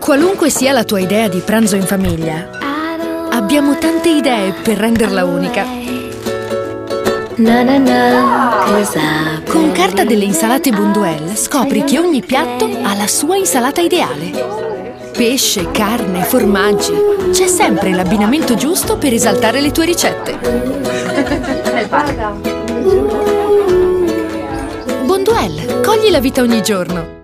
Qualunque sia la tua idea di pranzo in famiglia, abbiamo tante idee per renderla unica. Con Carta delle insalate Bonduelle scopri che ogni piatto ha la sua insalata ideale. Pesce, carne, formaggi. C'è sempre l'abbinamento giusto per esaltare le tue ricette. Bonduelle, cogli la vita ogni giorno.